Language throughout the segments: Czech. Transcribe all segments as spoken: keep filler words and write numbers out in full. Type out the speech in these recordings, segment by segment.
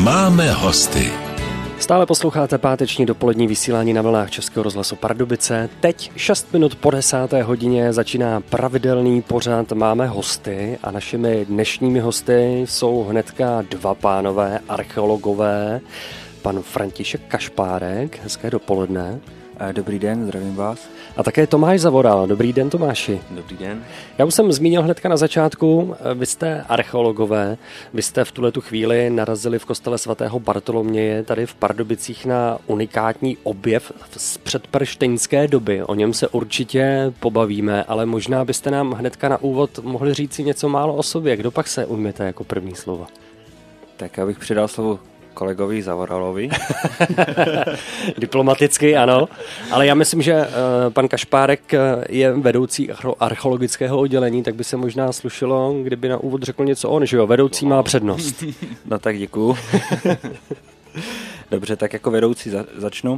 Máme hosty. Stále posloucháte páteční dopolední vysílání na vlnách Českého rozhlasu Pardubice. Teď šest minut po desáté hodině začíná pravidelný pořad Máme hosty a našimi dnešními hosty jsou hnedka dva pánové archeologové. Pan František Kašpárek, hezké dopoledne. Dobrý den, zdravím vás. A také Tomáš Zavoral. Dobrý den, Tomáši. Dobrý den. Já už jsem zmínil hnedka na začátku, vy jste archeologové, vy jste v tuhletu chvíli narazili v kostele svatého Bartoloměje tady v Pardubicích na unikátní objev z předpršteňské doby. O něm se určitě pobavíme, ale možná byste nám hnedka na úvod mohli říct si něco málo o sobě. Kdo pak se ujmete jako první slova? Tak já bych přidal slovo kolegovi Zavoralovi. Diplomaticky, ano. Ale já myslím, že uh, pan Kašpárek je vedoucí archeologického oddělení, tak by se možná slušilo, kdyby na úvod řekl něco on, že jo? Vedoucí má přednost. No tak děkuju. Dobře, tak jako vedoucí za- začnu.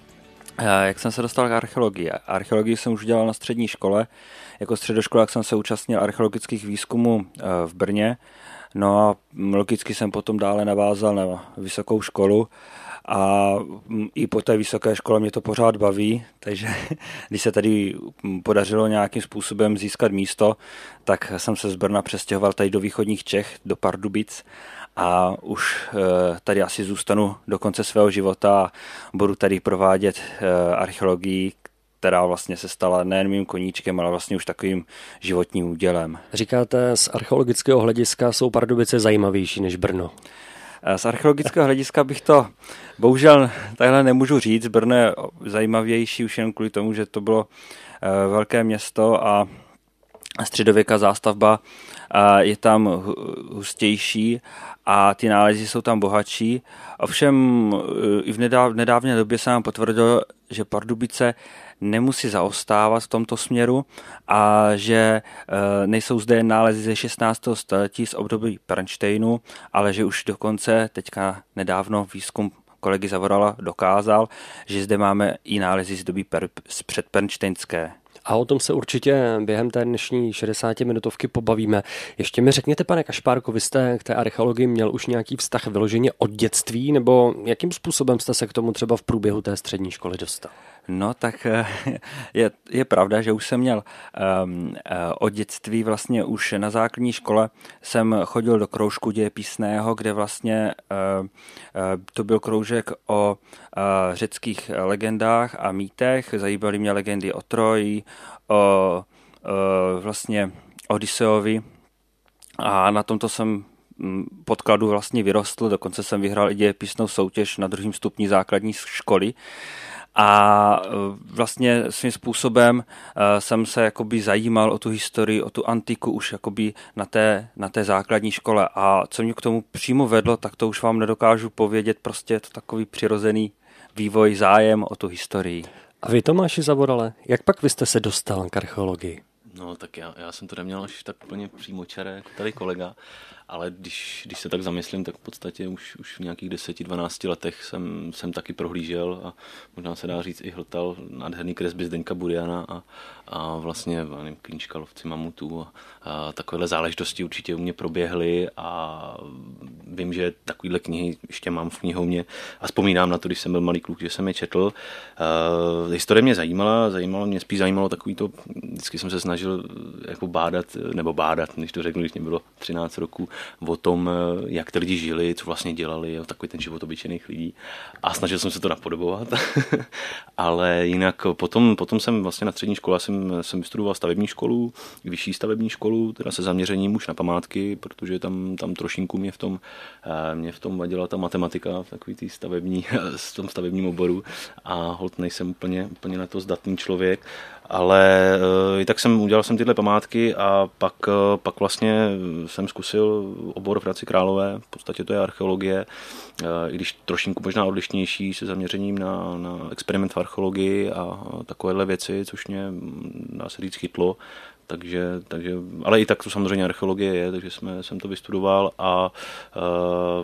Jak jsem se dostal k archeologii? Archeologii jsem už dělal na střední škole. Jako středoškolák jsem se účastnil archeologických výzkumů v Brně. No a logicky jsem potom dále navázal na vysokou školu a i po té vysoké škole mě to pořád baví, takže když se tady podařilo nějakým způsobem získat místo, tak jsem se z Brna přestěhoval tady do východních Čech, do Pardubic a už tady asi zůstanu do konce svého života a budu tady provádět archeologii, která vlastně se stala nejen mým koníčkem, ale vlastně už takovým životním údělem. Říkáte, z archeologického hlediska jsou Pardubice zajímavější než Brno? Z archeologického hlediska bych to bohužel takhle nemůžu říct. Brno je zajímavější už jen kvůli tomu, že to bylo velké město a středověká zástavba je tam hustější a ty nálezy jsou tam bohatší. Ovšem i v nedávné době se nám potvrdilo, že Pardubice nemusí zaostávat v tomto směru a že nejsou zde nálezy ze šestnáctého století z období Pernštejnu, ale že už dokonce teďka nedávno výzkum kolegy Zavorala dokázal, že zde máme i nálezy z doby per, z předpernštejnské. A o tom se určitě během té dnešní šedesátiminutovky pobavíme. Ještě mi řekněte, pane Kašpárku, vy jste k té archeologii měl už nějaký vztah vyloženě od dětství, nebo jakým způsobem jste se k tomu třeba v průběhu té střední školy dostal? No tak je, je pravda, že už jsem měl um, od dětství vlastně už na základní škole jsem chodil do kroužku dějepisného, kde vlastně uh, uh, to byl kroužek o uh, řeckých legendách a mýtech. Zajímaly mě legendy o Troji, o uh, vlastně Odysseovi a na tomto jsem podkladu vlastně vyrostl, dokonce jsem vyhrál i dějepisnou soutěž na druhém stupni základní školy. A vlastně svým způsobem jsem se jakoby zajímal o tu historii, o tu antiku už jakoby na té, na té základní škole. A co mě k tomu přímo vedlo, tak to už vám nedokážu povědět, prostě je to takový přirozený vývoj, zájem o tu historii. A vy, Tomáši Zavorale, jak pak vy jste se dostal k archeologii? No tak já, já jsem to neměl až tak úplně přímočaré jako tady kolega, ale když, když se tak zamyslím, tak v podstatě už, už v nějakých deseti dvanácti letech jsem, jsem taky prohlížel a možná se dá říct i hltal nádherný kresby Zdeňka Buriana a, a vlastně nevím, klíčka lovci mamutů a, a takovéhle záležitosti určitě u mě proběhly a vím, že takovýhle knihy ještě mám v knihovně a vzpomínám na to, když jsem byl malý kluk, že jsem je četl. Uh, historie mě zajímala, zajímalo mě spíš zajímalo takový to, vždycky jsem se snažil jako bádat, nebo bádat, když to řeknu, když mě bylo třináct roků, o tom, jak ty lidi žili, co vlastně dělali, takový ten život obyčejných lidí. A snažil jsem se to napodobovat. Ale jinak potom, potom jsem vlastně na střední škole jsem, jsem vystudoval stavební školu, vyšší stavební školu, teda se zaměřením už na památky, protože tam, tam trošinku mě v tom, mě v tom vadila ta matematika, v takový tý stavební, v tom stavebním oboru a holt nejsem úplně, úplně na to zdatný člověk. Ale i tak jsem udělal jsem tyhle památky a pak, pak vlastně jsem zkusil obor v Hradci Králové, v podstatě to je archeologie, i když trošinku možná odlišnější se zaměřením na, na experiment v archeologii a takovéhle věci, což mě, dá se říct, chytlo. Takže, takže, ale i tak to samozřejmě archeologie je, takže jsme, jsem to vystudoval a uh,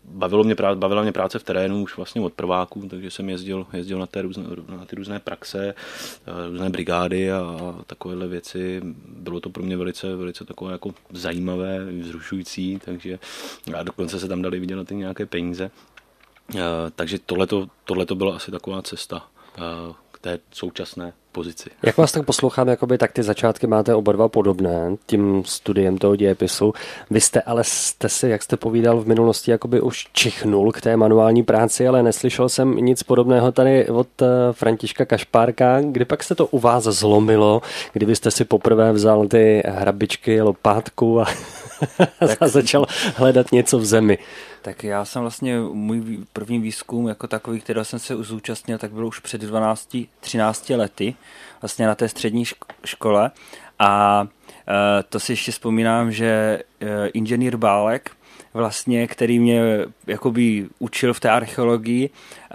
bavilo mě, bavila mě práce v terénu už vlastně od prváků, takže jsem jezdil, jezdil na, té různé, na ty různé praxe, různé brigády a takovéhle věci. Bylo to pro mě velice, velice takové jako zajímavé, vzrušující, takže a dokonce se tam dali vydělat i nějaké peníze. Takže tohleto, tohleto byla asi taková cesta k té současné pozici. Jak vás tak poslouchám, jakoby, tak ty začátky máte oba dva podobné tím studiem toho dějepisu. Vy jste ale jste si, jak jste povídal v minulosti, jakoby už čichnul k té manuální práci, ale neslyšel jsem nic podobného tady od Františka Kašpárka. Kdy pak se to u vás zlomilo, kdybyste si poprvé vzal ty hrabičky, lopátku a, a začal hledat něco v zemi? Tak já jsem vlastně, můj první výzkum jako takový, který jsem se zúčastnil, tak byl už před dvanácti třinácti lety, vlastně na té střední škole a e, to si ještě vzpomínám, že e, inženýr Bálek, vlastně, který mě jakoby učil v té archeologii, e,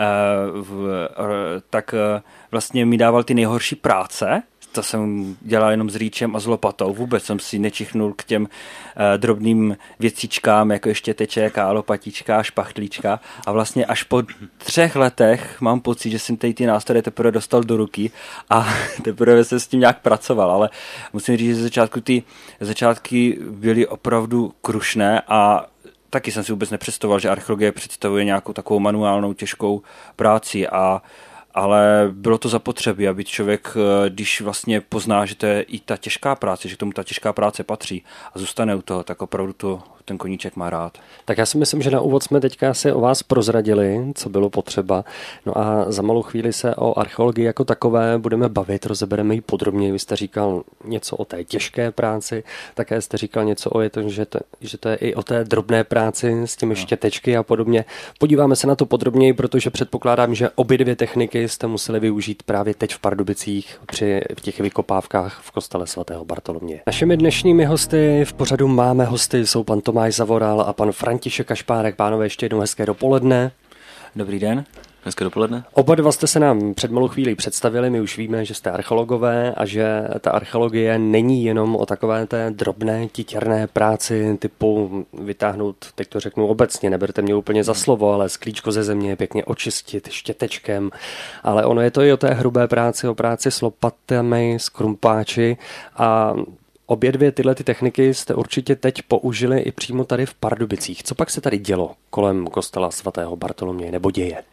v, e, tak e, vlastně mi dával ty nejhorší práce. To jsem dělal jenom s rýčem a s lopatou. Vůbec jsem si nečichnul k těm uh, drobným věcičkám, jako ještě teček a lopatička, špachtlíčka. A vlastně až po třech letech mám pocit, že jsem tady ty nástroje teprve dostal do ruky a teprve jsem s tím nějak pracoval. Ale musím říct, že ze začátku ty začátky byly opravdu krušné a taky jsem si vůbec nepředstavoval, že archeologie představuje nějakou takovou manuálnou těžkou práci a ale bylo to zapotřebí, aby člověk, když vlastně pozná, že to je i ta těžká práce, že k tomu ta těžká práce patří a zůstane u toho, tak opravdu to ten koníček má rád. Tak já si myslím, že na úvod jsme teďka si o vás prozradili, co bylo potřeba. No a za malou chvíli se o archeologii jako takové budeme bavit, rozebereme ji podrobněji. Vy jste říkal něco o té těžké práci, také jste říkal něco o tom, že to, že to je i o té drobné práci s těmi no. štětečky a podobně. Podíváme se na to podrobněji, protože předpokládám, že obě dvě techniky jste museli využít právě teď v Pardubicích při v těch vykopávkách v kostele svatého Bartoloměje. Našimi dnešními hosty v pořadu máme hosty, jsou pan Tomáš Zavoral a pan František Kašpárek. Pánové, ještě jednou hezké dopoledne. Dobrý den. Hezké dopoledne. Oba dva jste se nám před malou chvílí představili, my už víme, že jste archeologové a že ta archeologie není jenom o takové té drobné titěrné práci typu vytáhnout, teď to řeknu obecně, neberte mě úplně za slovo, ale sklíčko ze země pěkně očistit štětečkem, ale ono je to i o té hrubé práci, o práci s lopatami, s krumpáči a obě dvě tyhle ty techniky jste určitě teď použili i přímo tady v Pardubicích. Co pak se tady dělo kolem kostela svatého Bartoloměje nebo děje?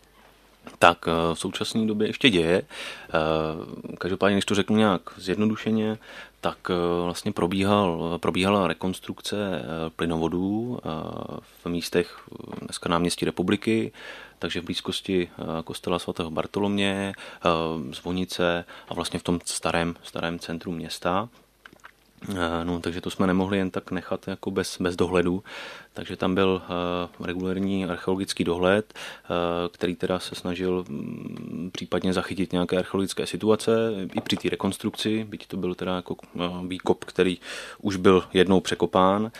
Tak v současné době ještě děje. Každopádně, když to řeknu nějak zjednodušeně, tak vlastně probíhal, probíhala rekonstrukce plynovodů v místech dneska náměstí Republiky, takže v blízkosti kostela svatého Bartoloměje, zvonice a vlastně v tom starém, starém centru města. No, takže to jsme nemohli jen tak nechat jako bez, bez dohledu, takže tam byl uh, regulární archeologický dohled, uh, který teda se snažil um, případně zachytit nějaké archeologické situace i při té rekonstrukci, byť to byl teda jako uh, výkop, který už byl jednou překopán.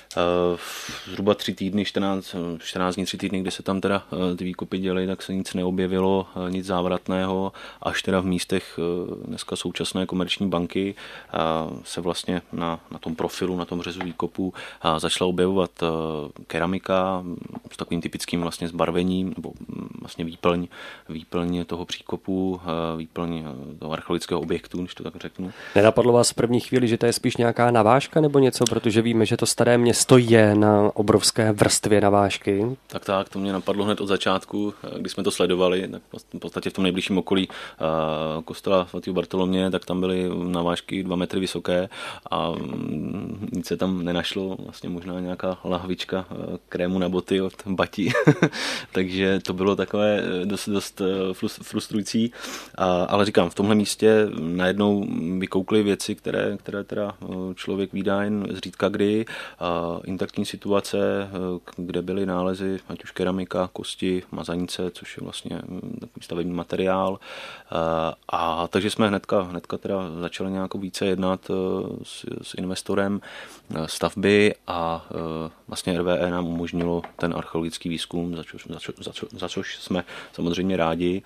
Zhruba tři týdny, čtrnáct, čtrnáct dní, tři týdny, kdy se tam teda ty výkopy děly, tak se nic neobjevilo, nic závratného, až teda v místech dneska současné komerční banky se vlastně na, na tom profilu, na tom řezu výkopu začala objevovat keramika s takovým typickým vlastně zbarvením, nebo vlastně výplň, výplň toho příkopu, výplň toho archeologického objektu, když to tak řeknu. Nenapadlo vás v první chvíli, že to je spíš nějaká navážka nebo něco, protože víme, že to staré město je na obrovské vrstvě navážky? Tak tak, to mě napadlo hned od začátku, když jsme to sledovali, tak v podstatě v tom nejbližším okolí kostela svatého Bartoloměje, tak tam byly navážky dva metry vysoké a nic se tam nenašlo, vlastně možná nějaká lahvička krému na boty od Bati, takže to bylo takové dost, dost frustrující, ale říkám, v tomhle místě najednou vykoukly věci, které, které teda člověk vídá jen zřídka kdy, intaktní situace, kde byly nálezy, ať už keramika, kosti, mazanice, což je vlastně takový stavební materiál. A takže jsme hnedka, hnedka teda začali nějak více jednat s, s investorem stavby a vlastně R V E nám umožnilo ten archeologický výzkum, za, čo, za, čo, za, čo, za což jsme samozřejmě rádi.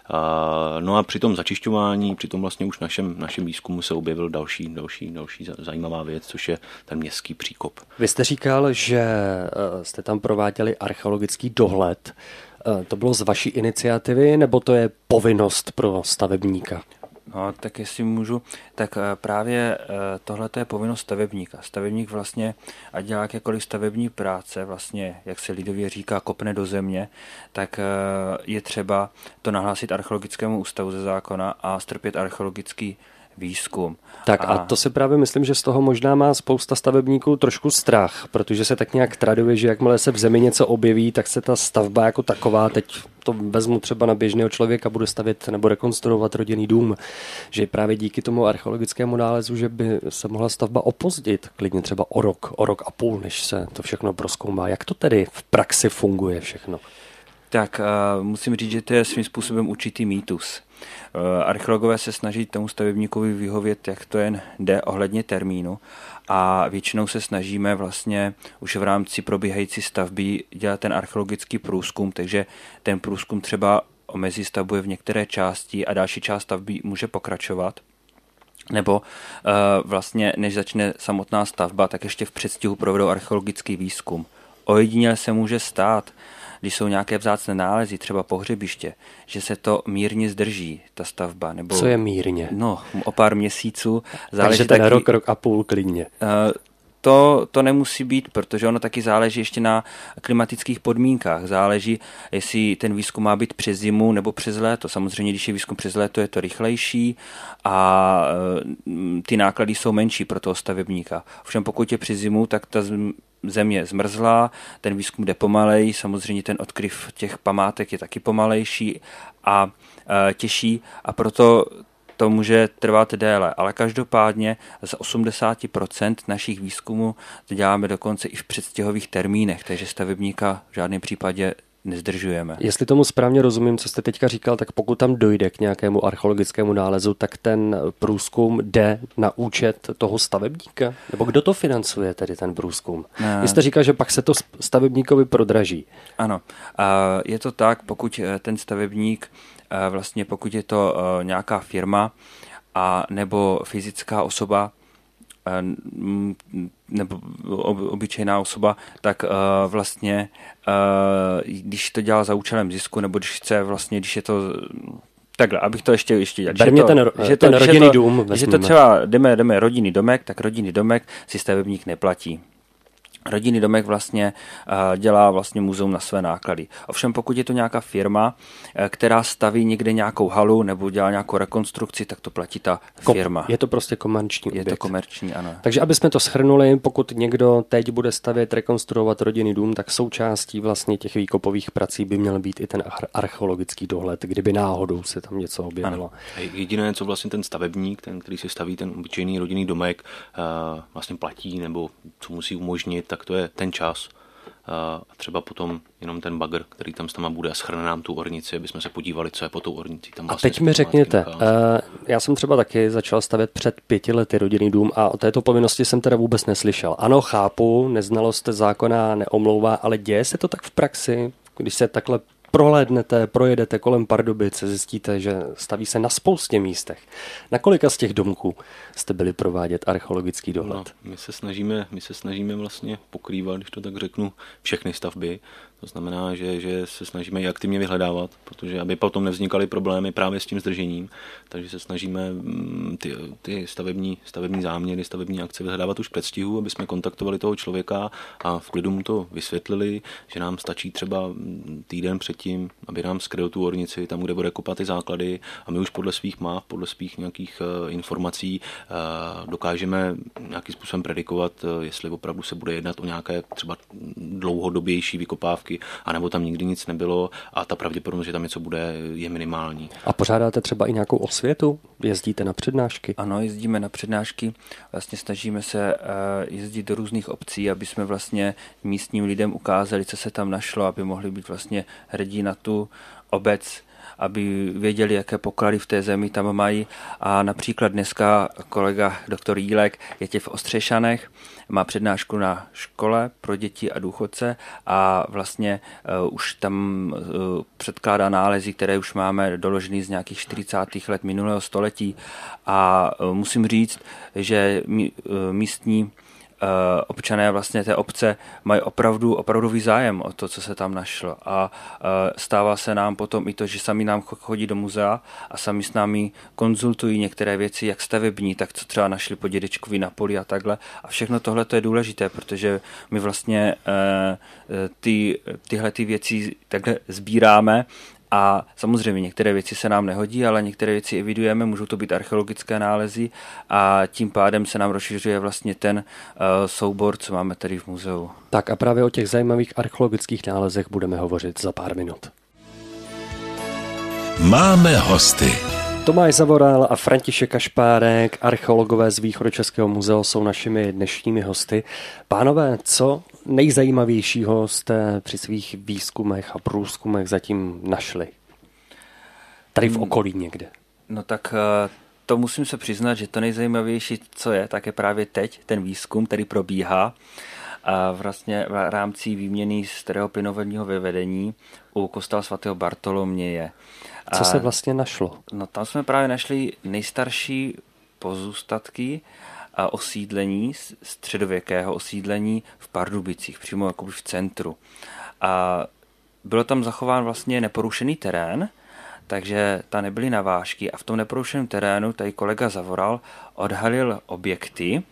No a při tom začišťování, při tom vlastně už našem, našem výzkumu se objevil další, další, další zajímavá věc, což je ten městský příkop. Vy jste říkal, že jste tam prováděli archeologický dohled. To bylo z vaší iniciativy, nebo to je povinnost pro stavebníka? No, tak jestli můžu, tak právě tohle je povinnost stavebníka. Stavebník vlastně, ať dělá jakékoliv stavební práce, vlastně, jak se lidově říká, kopne do země, tak je třeba to nahlásit archeologickému ústavu ze zákona a strpět archeologický výzkum. Tak a, a to si právě myslím, že z toho možná má spousta stavebníků trošku strach, protože se tak nějak traduje, že jakmile se v zemi něco objeví, tak se ta stavba jako taková, teď to vezmu třeba na běžného člověka, bude stavět nebo rekonstruovat rodinný dům, že právě díky tomu archeologickému nálezu, že by se mohla stavba opozdit, klidně třeba o rok, o rok a půl, než se to všechno prozkoumá. Jak to tedy v praxi funguje všechno? Tak uh, musím říct, že to je svým způsobem určitý mýtus. Uh, archeologové se snaží tomu stavebníkovi vyhovět, jak to jen jde ohledně termínu, a většinou se snažíme vlastně už v rámci probíhající stavby dělat ten archeologický průzkum, takže ten průzkum třeba omezí stavbu v některé části a další část stavby může pokračovat. Nebo uh, vlastně, než začne samotná stavba, tak ještě v předstihu provedou archeologický výzkum. Ojediněle se může stát, když jsou nějaké vzácné nálezy, třeba pohřebiště, že se to mírně zdrží, ta stavba. Nebo, co je mírně? No, o pár měsíců. Takže ten taky, rok, rok a půl klidně. Uh, to, to nemusí být, protože ono taky záleží ještě na klimatických podmínkách. Záleží, jestli ten výzkum má být přes zimu nebo přes léto. Samozřejmě, když je výzkum přes léto, je to rychlejší a uh, ty náklady jsou menší pro toho stavebníka. Ovšem pokud je přes zimu, tak ta země zmrzlá, ten výzkum jde pomalej, samozřejmě ten odkryv těch památek je taky pomalejší a e, těžší a proto to může trvat déle, ale každopádně z osmdesát procent našich výzkumů to děláme dokonce i v předstihových termínech, takže stavebníka v žádném případě nezdržujeme. Jestli tomu správně rozumím, co jste teďka říkal, tak pokud tam dojde k nějakému archeologickému nálezu, tak ten průzkum jde na účet toho stavebníka? Nebo kdo to financuje, tedy ten průzkum? Ne. Vy jste říkal, že pak se to stavebníkovi prodraží. Ano, je to tak, pokud ten stavebník, vlastně pokud je to nějaká firma a nebo fyzická osoba, nebo obyčejná osoba, tak uh, vlastně, uh, když to dělá za účelem zisku, nebo když chce vlastně, když je to takhle, abych to ještě ještě dělal. Bermě ten, že ten to, rodinný to, dům. Že to třeba jdeme, jdeme rodinný domek, tak rodinný domek si stavebník neplatí. Rodinný domek vlastně uh, dělá vlastně muzeum na své náklady. Ovšem pokud je to nějaká firma, uh, která staví někde nějakou halu nebo dělá nějakou rekonstrukci, tak to platí ta firma. Je to prostě komerční Je objekt. to komerční, ano. Takže aby jsme to shrnuli, pokud někdo teď bude stavět, rekonstruovat rodinný dům, tak součástí vlastně těch výkopových prací by měl být i ten archeologický dohled, kdyby náhodou se tam něco objevilo. Ano. Jediné, co vlastně ten stavebník, ten, který si staví ten obyčejný rodinný domek, uh, vlastně platí nebo co musí umožnit, tak to je ten čas. A třeba potom jenom ten bagr, který tam s náma bude a shrne nám tu ornici, aby jsme se podívali, co je po tou ornicí. Tam vlastně a teď mi řekněte, uh, já jsem třeba taky začal stavět před pěti lety rodinný dům a o této povinnosti jsem teda vůbec neslyšel. Ano, chápu, neznalost zákona neomlouvá, ale děje se to tak v praxi, když se takhle prohlédnete, projedete kolem Pardubic, zjistíte, že staví se na spoustě místech. Na kolika z těch domků jste byli provádět archeologický dohled? No, my se snažíme, my se snažíme vlastně pokrývat, když to tak řeknu, všechny stavby. To znamená, že, že se snažíme i aktivně vyhledávat, protože aby potom nevznikaly problémy právě s tím zdržením, takže se snažíme ty, ty stavební, stavební záměry, stavební akce vyhledávat už v předstihu, aby jsme kontaktovali toho člověka a v klidu mu to vysvětlili, že nám stačí třeba týden předtím, aby nám skryl tu ornici, tam, kde bude kopat ty základy a my už podle svých máv, podle svých nějakých uh, informací uh, dokážeme nějakým způsobem predikovat, uh, jestli opravdu se bude jednat o nějaké třeba dlouhodobější vykopávky, anebo tam nikdy nic nebylo a ta pravděpodobnost, že tam něco bude, je minimální. A pořádáte třeba i nějakou osvětu? Jezdíte na přednášky? Ano, jezdíme na přednášky. Vlastně snažíme se jezdit do různých obcí, aby jsme vlastně místním lidem ukázali, co se tam našlo, aby mohli být vlastně hrdí na tu obec aby věděli, jaké poklady v té zemi tam mají. A například dneska kolega doktor Jílek je tě v Ostřešanech, má přednášku na škole pro děti a důchodce a vlastně uh, už tam uh, předkládá nálezy, které už máme doložený z nějakých čtyřicátých let minulého století a uh, musím říct, že mí, uh, místní občané vlastně té obce mají opravdu opravdový zájem o to, co se tam našlo. A stává se nám potom i to, že sami nám chodí do muzea a sami s námi konzultují některé věci, jak stavební, tak co třeba našli po dědečkovi na poli a takhle. A všechno tohle to je důležité, protože my vlastně ty, tyhle ty věci takhle sbíráme. A samozřejmě některé věci se nám nehodí, ale některé věci evidujeme, můžou to být archeologické nálezy a tím pádem se nám rozšiřuje vlastně ten uh, soubor, co máme tady v muzeu. Tak a právě o těch zajímavých archeologických nálezech budeme hovořit za pár minut. Máme hosty. Tomáš Zavoral a František Kašpárek, archeologové z Východočeského muzea, jsou našimi dnešními hosty. Pánové, co nejzajímavějšího jste při svých výzkumech a průzkumech zatím našli? Tady v okolí někde. No tak to musím se přiznat, že to nejzajímavější, co je, tak je právě teď ten výzkum, který probíhá a vlastně v rámci výměny stereoplynovodního vyvedení u kostela svatého Bartoloměje. Co se vlastně našlo? No tam jsme právě našli nejstarší pozůstatky a osídlení, středověkého osídlení v Pardubicích, přímo jakoby v centru. A bylo tam zachován vlastně neporušený terén, takže tam nebyly navážky a v tom neporušeném terénu tady kolega Zavoral odhalil objekty,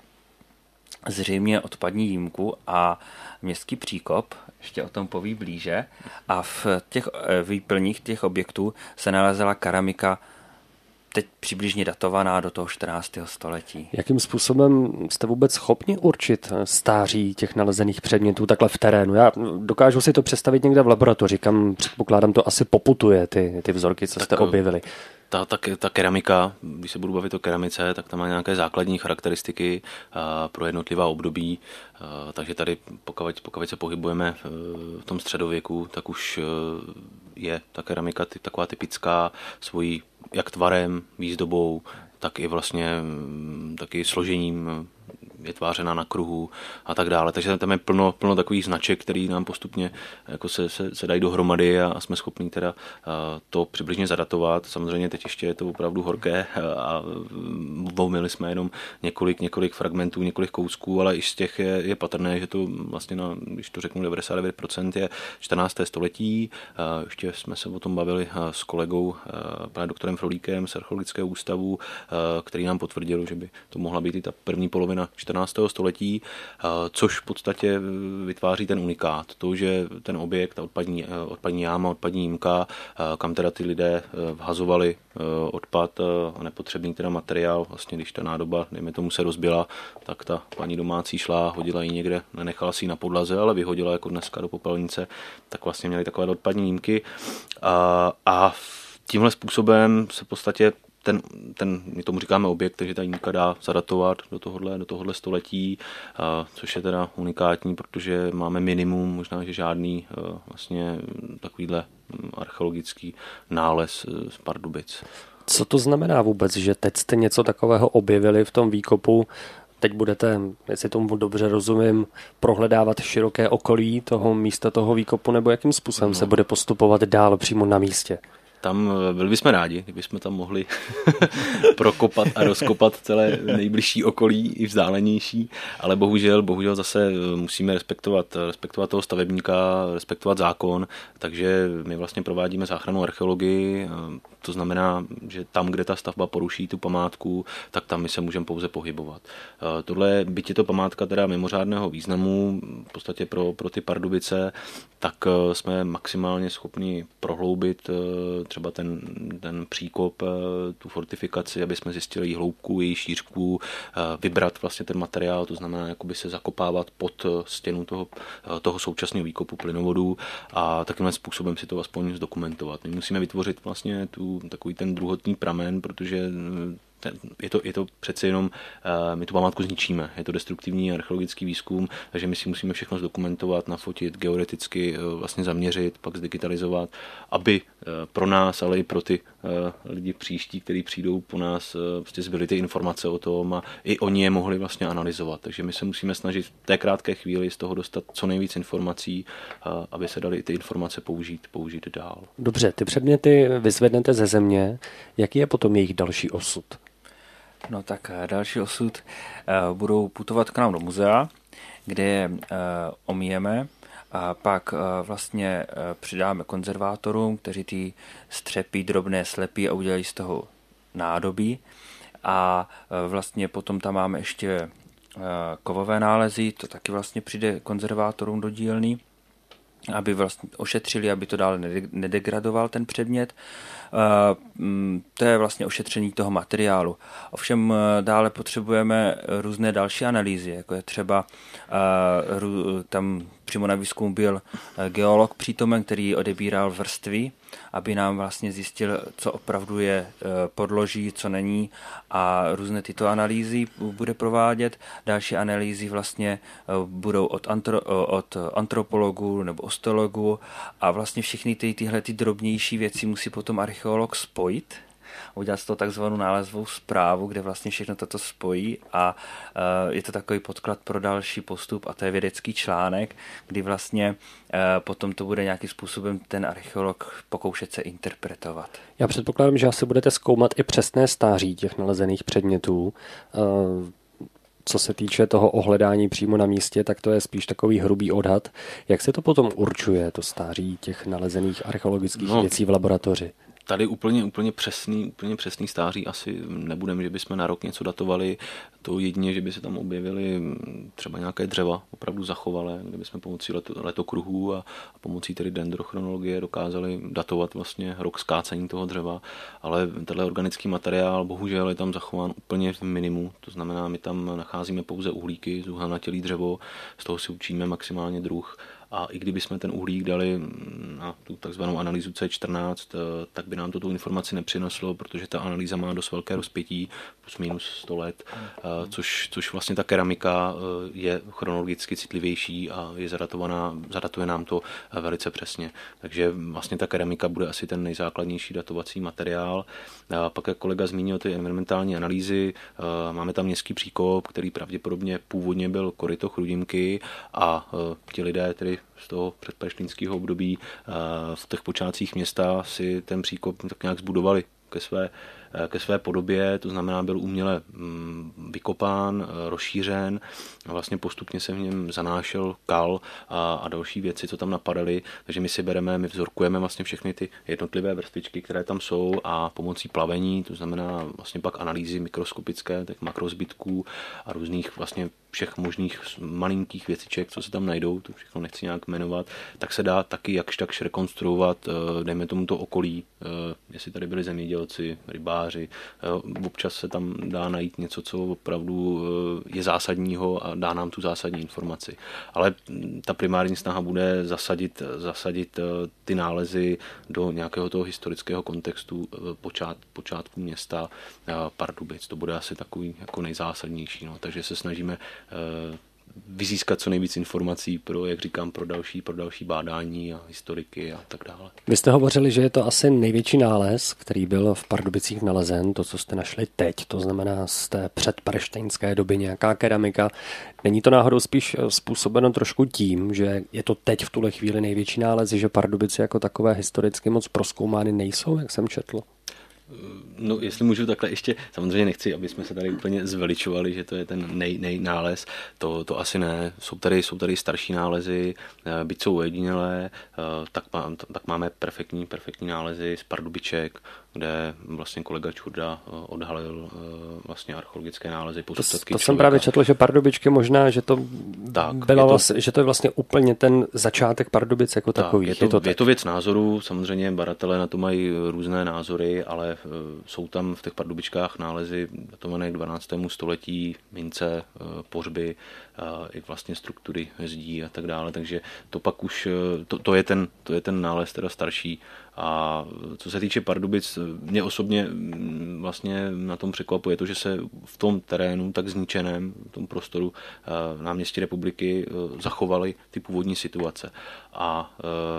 zřejmě odpadní jímku a městský příkop, ještě o tom poví blíže, a v těch výplních těch objektů se nalezla keramika teď přibližně datovaná do toho čtrnáctého století. Jakým způsobem jste vůbec schopni určit stáří těch nalezených předmětů takhle v terénu? Já dokážu si to představit někde v laboratoři, kam předpokládám to asi poputuje ty, ty vzorky, co jste tak objevili. Ta, ta, ta keramika, když se budu bavit o keramice, tak tam má nějaké základní charakteristiky pro jednotlivá období, takže tady pokud, pokud se pohybujeme v tom středověku, tak už je ta keramika taková typická svojí jak tvarem, výzdobou, tak i vlastně taky složením, je tvářena na kruhu a tak dále. Takže tam je plno, plno takových značek, které nám postupně jako se, se, se dají dohromady a, a jsme schopni teda to přibližně zadatovat. Samozřejmě teď ještě je to opravdu horké a voumili jsme jenom několik, několik fragmentů, několik kousků, ale i z těch je, je patrné, že to vlastně, na, když to řeknu, devadesát devět procent je čtrnácté století. Ještě jsme se o tom bavili s kolegou, panem doktorem Frolíkem z Archeologického ústavu, který nám potvrdil, že by to mohla být i ta první polovina čtrnáctého století, což v podstatě vytváří ten unikát. To, že ten objekt, ta odpadní, odpadní jáma, odpadní jímka, kam teda ty lidé vhazovali odpad a nepotřebný teda materiál, vlastně když ta nádoba, dejme tomu, se rozbila, tak ta paní domácí šla, hodila ji někde, nenechala si ji na podlaze, ale vyhodila jako dneska do popelnice, tak vlastně měli takové odpadní jímky a, a tímhle způsobem se v podstatě Ten, ten, my tomu říkáme objekt, takže ta jímka dá zadatovat do tohohle, do tohohle století, a, což je teda unikátní, protože máme minimum, možná, že žádný a, vlastně takovýhle archeologický nález z Pardubic. Co to znamená vůbec, že teď jste něco takového objevili v tom výkopu? Teď budete, jestli tomu dobře rozumím, prohledávat široké okolí toho místa, toho výkopu, nebo jakým způsobem no. se bude postupovat dál přímo na místě? Tam byli bychom rádi, kdybychom tam mohli prokopat a rozkopat celé nejbližší okolí i vzdálenější, ale bohužel, bohužel zase musíme respektovat, respektovat toho stavebníka, respektovat zákon, takže my vlastně provádíme záchrannou archeologii, to znamená, že tam, kde ta stavba poruší tu památku, tak tam my se můžeme pouze pohybovat. Tohle, byť je to památka teda mimořádného významu, v podstatě pro, pro ty Pardubice, tak jsme maximálně schopni prohloubit třeba ten, ten příkop, tu fortifikaci, aby jsme zjistili její hloubku, její šířku, vybrat vlastně ten materiál, to znamená jakoby se zakopávat pod stěnu toho, toho současného výkopu plynovodů a takovým způsobem si to aspoň zdokumentovat. My musíme vytvořit vlastně tu, takový ten druhotný pramen, protože je to, je to přece jenom, my tu památku zničíme, je to destruktivní archeologický výzkum, takže my si musíme všechno zdokumentovat, nafotit, geodeticky vlastně zaměřit, pak zdigitalizovat, aby pro nás, ale i pro ty lidi příští, kteří přijdou po nás, prostě zbyly ty informace o tom a i oni je mohli vlastně analyzovat. Takže my se musíme snažit v té krátké chvíli z toho dostat co nejvíc informací, aby se daly ty informace použít, použít dál. Dobře, ty předměty vyzvednete ze země, jaký je potom jejich další osud? No tak další osud uh, budou putovat k nám do muzea, kde je uh, omíjeme a pak uh, vlastně uh, přidáme konzervátorům, kteří ty střepí drobné slepí a udělají z toho nádobí. A uh, vlastně potom tam máme ještě uh, kovové nálezy, to taky vlastně přijde konzervátorům do dílny, aby vlastně ošetřili, aby to dále nedegradoval ten předmět. To je vlastně ošetření toho materiálu. Ovšem dále potřebujeme různé další analýzy, jako je třeba tam přímo na výzkumu byl geolog přítomen, který odebíral vrstvy, aby nám vlastně zjistil, co opravdu je podloží, co není, a různé tyto analýzy bude provádět. Další analýzy vlastně budou od, antro, od antropologů nebo osteologů a vlastně všechny ty, tyhle ty drobnější věci musí potom archeolog spojit, udělat z toho takzvanou nálezovou zprávu, kde vlastně všechno toto spojí a uh, je to takový podklad pro další postup a to je vědecký článek, kdy vlastně uh, potom to bude nějakým způsobem ten archeolog pokoušet se interpretovat. Já předpokládám, že asi budete zkoumat i přesné stáří těch nalezených předmětů. Uh... Co se týče toho ohledání přímo na místě, tak to je spíš takový hrubý odhad. Jak se to potom určuje, to stáří těch nalezených archeologických no, věcí v laboratoři? Tady úplně, úplně, přesný, úplně přesný stáří asi nebudeme, že bychom na rok něco datovali. To jedině, že by se tam objevily třeba nějaké dřeva, opravdu zachovalé, kde bychom pomocí leto, letokruhů a, a pomocí tedy dendrochronologie dokázali datovat vlastně rok skácení toho dřeva. Ale tenhle organický materiál bohužel je tam zachován úplně v minimu. To znamená, my tam nacházíme pouze uhlíky, zuhlanatělý dřevo, z toho si učíme maximálně druh. A i kdyby jsme ten uhlík dali na tu takzvanou analýzu C čtrnáct, tak by nám to tu informaci nepřineslo, protože ta analýza má dost velké rozpětí, plus minus sto let, což, což vlastně ta keramika je chronologicky citlivější a je zadatovaná, zadatuje nám to velice přesně. Takže vlastně ta keramika bude asi ten nejzákladnější datovací materiál. A pak, jak kolega zmínil ty environmentální analýzy, máme tam městský příkop, který pravděpodobně původně byl koryto Chrudimky a ti lidé tedy z toho předpeštinského období v těch počátcích města si ten příkop tak nějak zbudovali ke své, ke své podobě, to znamená, byl uměle vykopán, rozšířen a vlastně postupně se v něm zanášel kal a, a další věci, co tam napadaly, takže my si bereme, my vzorkujeme vlastně všechny ty jednotlivé vrstvičky, které tam jsou a pomocí plavení, to znamená vlastně pak analýzy mikroskopické, těch makrozbytků a různých vlastně všech možných malinkých věciček, co se tam najdou, to všechno nechci nějak jmenovat, tak se dá taky jakž takž rekonstruovat, dejme tomu to okolí, jestli tady byli zemědělci, rybáři, občas se tam dá najít něco, co opravdu je zásadního a dá nám tu zásadní informaci. Ale ta primární snaha bude zasadit, zasadit ty nálezy do nějakého toho historického kontextu počát, počátku města Pardubic. To bude asi takový jako nejzásadnější. No. Takže se snažíme vyzískat co nejvíc informací pro, jak říkám, pro další, pro další bádání a historiky a tak dále. Vy jste hovořili, že je to asi největší nález, který byl v Pardubicích nalezen, to, co jste našli teď, to znamená z té předparštejnské doby nějaká keramika. Není to náhodou spíš způsobeno trošku tím, že je to teď v tuhle chvíli největší nález, že Pardubice jako takové historicky moc prozkoumány nejsou, jak jsem četl? No, jestli můžu takhle ještě, samozřejmě nechci, aby jsme se tady úplně zveličovali, že to je ten nej, nej nález, to, to asi ne. Jsou tady, jsou tady starší nálezy, byť jsou ojedinělé, tak, má, tak máme perfektní, perfektní nálezy z Pardubiček, kde vlastně kolega Čurda odhalil vlastně archeologické nálezy. To, to jsem právě četl, že Pardubičky možná, že to, tak, byla to, vlastně, že to je vlastně úplně ten začátek Pardubic jako tak, takový. Je to, je, to je to věc názoru, samozřejmě badatelé na to mají různé názory, ale jsou tam v těch Pardubičkách nálezy datované k dvanáctému století, mince, pohřby, i vlastně struktury zdí a tak dále, takže to pak už, to, to, je, ten, to je ten nález teda starší A co se týče Pardubic, mě osobně vlastně na tom překvapuje to, že se v tom terénu tak zničeném, v tom prostoru náměstí Republiky zachovaly ty původní situace. A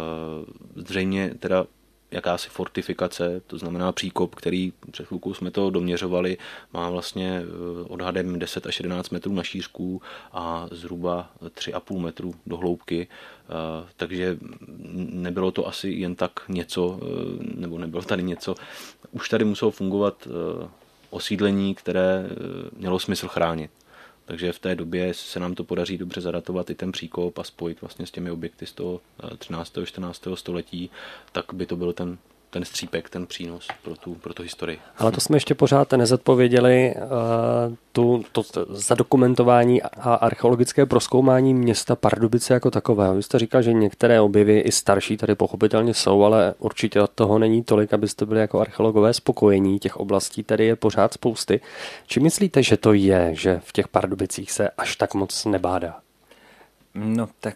zřejmě teda jakási fortifikace, to znamená příkop, který před chvilkou jsme to doměřovali, má vlastně odhadem deset až jedenáct metrů na šířku a zhruba tři a půl metru do hloubky, takže nebylo to asi jen tak něco, nebo nebylo tady něco. Už tady muselo fungovat osídlení, které mělo smysl chránit. Takže v té době se nám to podaří dobře zadatovat i ten příkop a spojit vlastně s těmi objekty z toho třináctého čtrnáctého století, tak by to byl ten, ten střípek, ten přínos pro tu, pro tu historii. Ale to jsme ještě pořád nezodpověděli, uh, tu, to zadokumentování a archeologické prozkoumání města Pardubice jako takového. Vy jste říkal, že některé objevy i starší tady pochopitelně jsou, ale určitě od toho není tolik, abyste byli jako archeologové spokojení. Těch oblastí tady je pořád spousty. Či myslíte, že to je, že v těch Pardubicích se až tak moc nebádá? No tak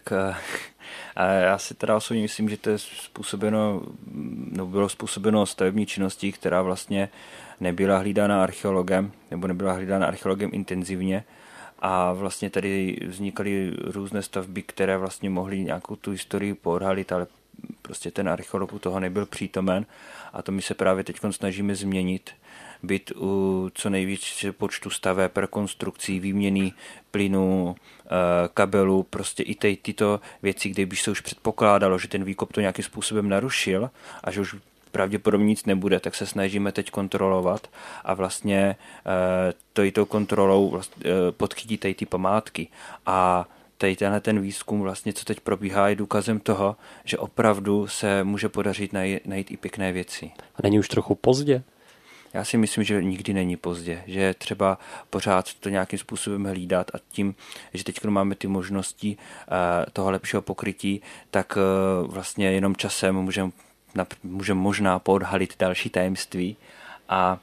a já si teda osobně myslím, že to je způsobeno, no bylo způsobeno stavební činností, která vlastně nebyla hlídána archeologem, nebo nebyla hlídána archeologem intenzivně a vlastně tady vznikaly různé stavby, které vlastně mohly nějakou tu historii poodhalit, ale prostě ten archeolog u toho nebyl přítomen a to my se právě teď snažíme změnit, být u co nejvíc počtu staveb, rekonstrukcí, výměny plynu, kabelů, prostě i ty, tyto věci, kde by se už předpokládalo, že ten výkop to nějakým způsobem narušil a že už pravděpodobně nic nebude, tak se snažíme teď kontrolovat a vlastně to i tou kontrolou podchytí tady ty památky. A tady tenhle ten výzkum, vlastně, co teď probíhá, je důkazem toho, že opravdu se může podařit najít, najít i pěkné věci. A není už trochu pozdě? Já si myslím, že nikdy není pozdě, že je třeba pořád to nějakým způsobem hlídat a tím, že teď máme ty možnosti toho lepšího pokrytí, tak vlastně jenom časem můžeme můžem možná poodhalit další tajemství a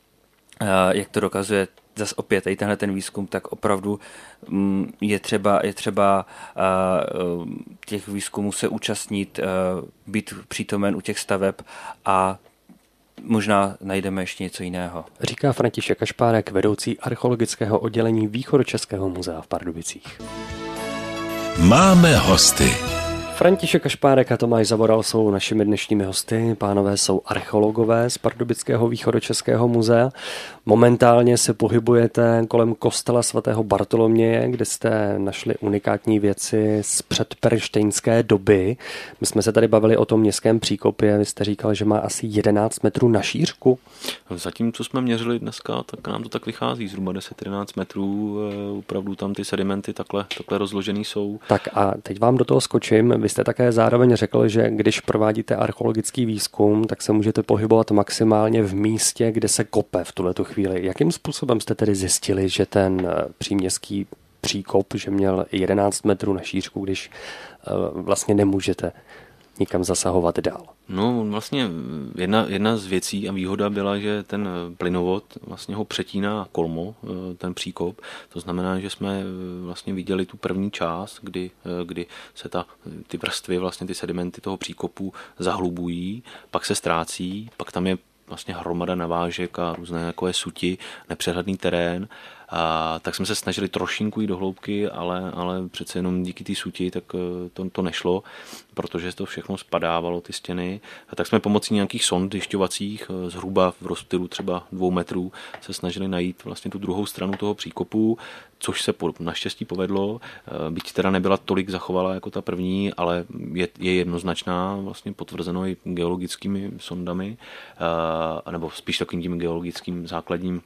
jak to dokazuje zase opět i tenhle ten výzkum, tak opravdu je třeba, je třeba těch výzkumů se účastnit, být přítomen u těch staveb a možná najdeme ještě něco jiného. Říká František Kašpárek, vedoucí archeologického oddělení Východočeského muzea v Pardubicích. Máme hosty. František Kašpárek a Tomáš Zavoral jsou našimi dnešními hosty. Pánové jsou archeologové z Pardubického Východočeského muzea. Momentálně se pohybujete kolem kostela svatého Bartoloměje, kde jste našli unikátní věci z předperštejnské doby. My jsme se tady bavili o tom městském příkopě. Vy jste říkal, že má asi jedenáct metrů na šířku. Zatím, co jsme měřili dneska, tak nám to tak vychází. Zhruba deset jedenáct metrů. Opravdu tam ty sedimenty takhle, takhle rozložený jsou. Tak a teď vám do toho skočím. Vy jste také zároveň řekl, že když provádíte archeologický výzkum, tak se můžete pohybovat maximálně v místě, kde se kope v tuhletu chvíli. Jakým způsobem jste tedy zjistili, že ten příměstský příkop, že měl jedenáct metrů na šířku, když vlastně nemůžete nikam zasahovat dál? No vlastně jedna, jedna z věcí a výhoda byla, že ten plynovod vlastně ho přetíná kolmo, ten příkop. To znamená, že jsme vlastně viděli tu první část, kdy, kdy se ta, ty vrstvy, vlastně ty sedimenty toho příkopu zahlubují, pak se ztrácí, pak tam je vlastně hromada navážek a různé takové suti, nepřehledný terén. A tak jsme se snažili trošinku jít do hloubky, ale, ale přece jenom díky té suti tak to, to nešlo, protože to všechno spadávalo, ty stěny. A tak jsme pomocí nějakých sond zjišťovacích zhruba v rozptylu třeba dvou metrů se snažili najít vlastně tu druhou stranu toho příkopu, což se po, naštěstí povedlo. Byť teda nebyla tolik zachovalá jako ta první, ale je, je jednoznačná, vlastně potvrzeno i geologickými sondami, nebo spíš takovým tím geologickým základním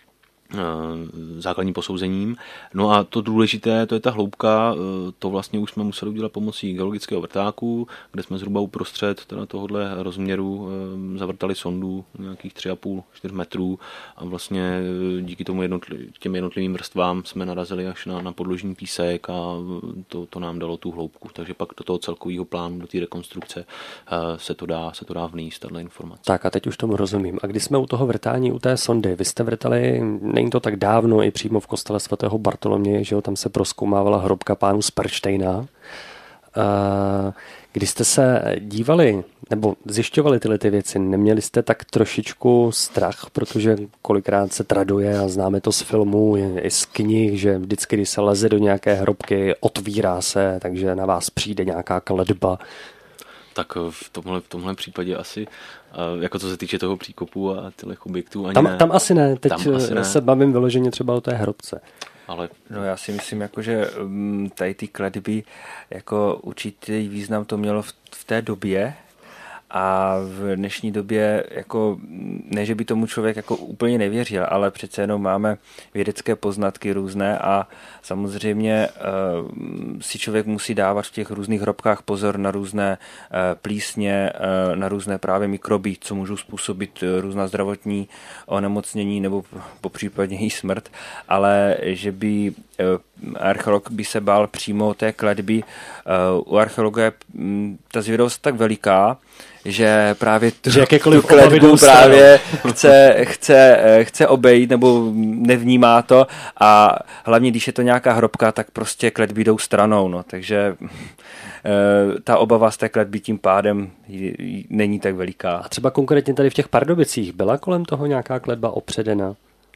základním posouzením. No a to důležité, to je ta hloubka, to vlastně už jsme museli udělat pomocí geologického vrtáku, kde jsme zhruba uprostřed teda tohohle rozměru zavrtali sondu nějakých tři a půl až čtyři metrů a vlastně díky tomu jednotli, těm jednotlivým vrstvám jsme narazili až na, na podložní písek a to, to nám dalo tu hloubku. Takže pak do toho celkového plánu, do té rekonstrukce se to dá, se to dá vnést, tato informace. Tak a teď už tomu rozumím. A když jsme u toho vrtání, u té sondy, vy jste vrtali, není to tak dávno, i přímo v kostele svatého Bartoloměje, že jo, tam se prozkoumávala hrobka pánů z Perštejna. Když jste se dívali nebo zjišťovali tyhle ty věci, neměli jste tak trošičku strach, protože kolikrát se traduje a známe to z filmů i z knih, že vždycky, když se leze do nějaké hrobky, otvírá se, takže na vás přijde nějaká kletba. Tak v tomhle, v tomhle případě asi, jako co se týče toho příkopu a těch objektů, ani tam, ne. Tam asi ne, teď tam asi ne. se bavím vyloženě třeba o té hrobce. Ale... No já si myslím, jako, že tady ty kletby jako určitý význam to mělo v, v té době a v dnešní době jako ne, že by tomu člověk jako úplně nevěřil, ale přece jenom máme vědecké poznatky různé a samozřejmě uh, si člověk musí dávat v těch různých hrobkách pozor na různé uh, plísně, uh, na různé právě mikroby, co můžou způsobit uh, různá zdravotní onemocnění nebo popřípadně i smrt, ale že by uh, archeolog by se bál přímo té kletby. Uh, u archeologa je um, ta zvědavost tak veliká, že právě tu, že tu kletbu právě chce, chce, chce obejít nebo nevnímá to a hlavně, když je to nějaká hrobka, tak prostě kletby jdou stranou, no, takže e, ta obava z té kletby tím pádem není tak veliká. A třeba konkrétně tady v těch Pardubicích byla kolem toho nějaká kletba opředena?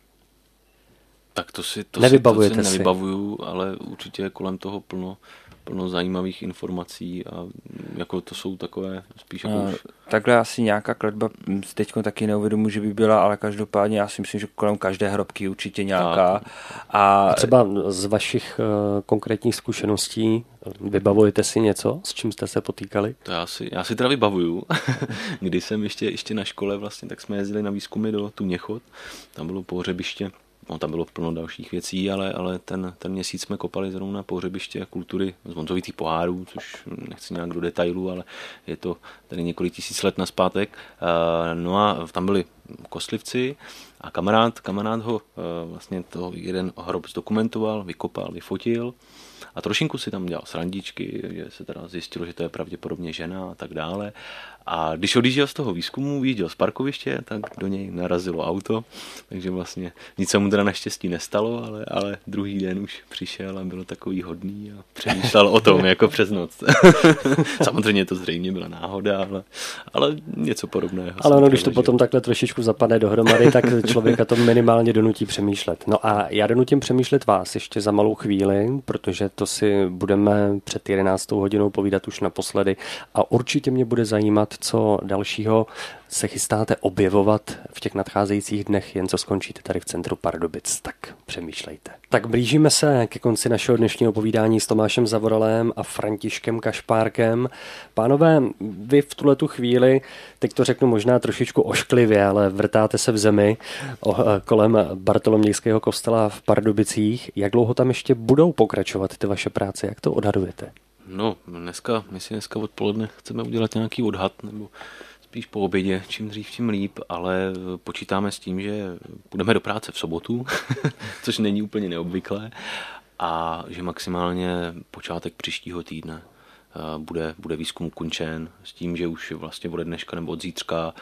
Tak to si, to Nevybavujete si, to si si. nevybavuju, ale určitě kolem toho plno, plno zajímavých informací a jako to jsou takové spíš jako no, už... Takhle asi nějaká kletba teď taky neuvědomuji, že by byla, ale každopádně já si myslím, že kolem každé hrobky určitě nějaká. A... a třeba z vašich uh, konkrétních zkušeností vybavujete si něco, s čím jste se potýkali? To já si, já si teda vybavuju. Když jsem ještě, ještě na škole vlastně, tak jsme jezdili na výzkumy do Tuněchod, tam bylo pohřebiště. No, tam bylo plno dalších věcí, ale, ale ten, ten měsíc jsme kopali zrovna na pohřebiště kultury z Honzovitých pohárů, což nechci nějak do detailu, ale je to tady několik tisíc let nazpátek. No a tam byli kostlivci a kamarád, kamarád ho vlastně to jeden hrob zdokumentoval, vykopal, vyfotil a trošinku si tam dělal srandičky, že se teda zjistilo, že to je pravděpodobně žena a tak dále. A když odjížděl z toho výzkumu, vyjížděl z parkoviště, tak do něj narazilo auto, takže vlastně nic se mu teda naštěstí nestalo, ale, ale druhý den už přišel a byl takový hodný a přemýšlel o tom jako přes noc. Samozřejmě to zřejmě byla náhoda, ale, ale něco podobného. Ale ono, když to potom takhle trošičku zapadne dohromady, tak člověka to minimálně donutí přemýšlet. No a já donutím přemýšlet vás ještě za malou chvíli, protože to si budeme před jedenáctou hodinou povídat už naposledy a určitě mě bude zajímat, co dalšího se chystáte objevovat v těch nadcházejících dnech, jen co skončíte tady v centru Pardubic, tak přemýšlejte. Tak blížíme se ke konci našeho dnešního povídání s Tomášem Zavoralem a Františkem Kašpárkem. Pánové, vy v tuhletu chvíli, teď to řeknu možná trošičku ošklivě, ale vrtáte se v zemi kolem Bartolomějského kostela v Pardubicích. Jak dlouho tam ještě budou pokračovat ty vaše práce? Jak to odhadujete? No, dneska, my si dneska odpoledne chceme udělat nějaký odhad, nebo spíš po obědě, čím dřív, tím líp, ale počítáme s tím, že půjdeme do práce v sobotu, což není úplně neobvyklé, a že maximálně počátek příštího týdne bude, bude výzkum ukončen s tím, že už vlastně od dneška nebo od zítřka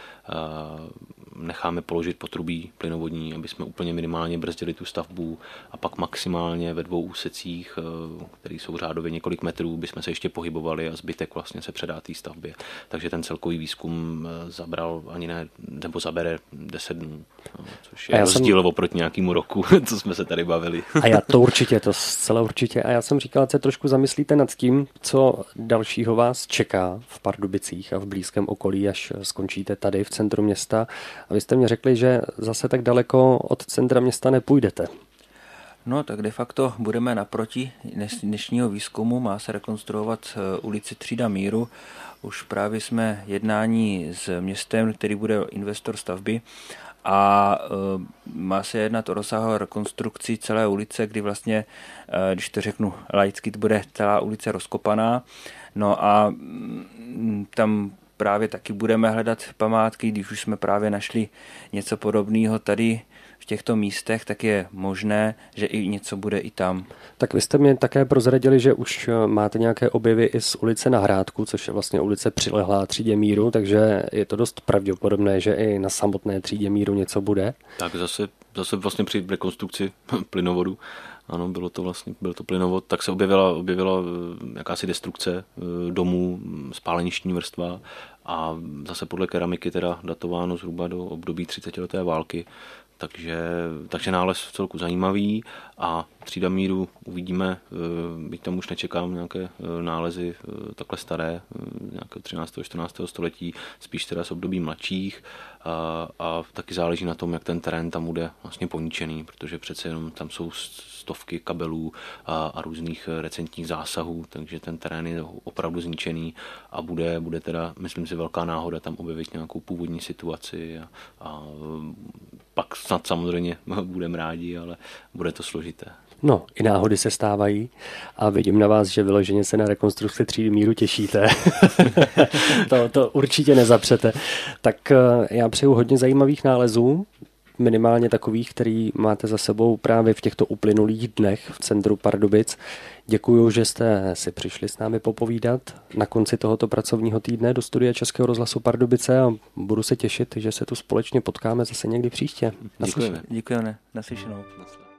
necháme položit potrubí plynovodní, aby jsme úplně minimálně brzdili tu stavbu a pak maximálně ve dvou úsecích, které jsou řádově několik metrů, bychom se ještě pohybovali a zbytek vlastně se předá té stavbě. Takže ten celkový výzkum zabral ani ne, nebo zabere deset dnů, což je rozdíl jsem... oproti nějakému roku, co jsme se tady bavili. A já to určitě, to zcela určitě. A já jsem říkal, že se trošku zamyslíte nad tím, co dalšího vás čeká v Pardubicích a v blízkém okolí, až skončíte tady v centru města. A vy jste mě řekli, že zase tak daleko od centra města nepůjdete. No tak de facto budeme naproti dnešního výzkumu, má se rekonstruovat ulici Třída míru. Už právě jsme jednání s městem, který bude investor stavby, a uh, má se jednat o rozsáhlou rekonstrukci celé ulice, kdy vlastně, uh, když to řeknu laicky, bude celá ulice rozkopaná. No a um, tam právě taky budeme hledat památky, když už jsme právě našli něco podobného tady v těchto místech, tak je možné, že i něco bude i tam. Tak vy jste mě také prozradili, že už máte nějaké objevy i z ulice Na Hrádku, což je vlastně ulice přilehlá Třídě míru, takže je to dost pravděpodobné, že i na samotné Třídě míru něco bude. Tak zase, zase vlastně při rekonstrukci plynovodu ano, bylo to vlastně, byl to plynovod, tak se objevila, objevila jakási destrukce domů, spáleništní vrstva a zase podle keramiky teda datováno zhruba do období třicetileté války. Takže, takže nález v celku zajímavý a třída míru uvidíme, byť tam už nečekám nějaké nálezy takhle staré, nějakého třináctého čtrnáctého století, spíš teda z období mladších a, a taky záleží na tom, jak ten terén tam bude vlastně poničený, protože přece jenom tam jsou stovky kabelů a, a různých recentních zásahů, takže ten terén je opravdu zničený a bude, bude teda, myslím si, velká náhoda tam objevit nějakou původní situaci a, a pak snad samozřejmě budeme rádi, ale bude to složité. No, i náhody se stávají a vidím na vás, že vyloženě se na rekonstrukci třídy míru těšíte. to, to určitě nezapřete. Tak já přeju hodně zajímavých nálezů, minimálně takových, který máte za sebou právě v těchto uplynulých dnech v centru Pardubic. Děkuju, že jste si přišli s námi popovídat na konci tohoto pracovního týdne do studia Českého rozhlasu Pardubice a budu se těšit, že se tu společně potkáme zase někdy příště. Děkujeme. Děkujeme. Naslyšenou.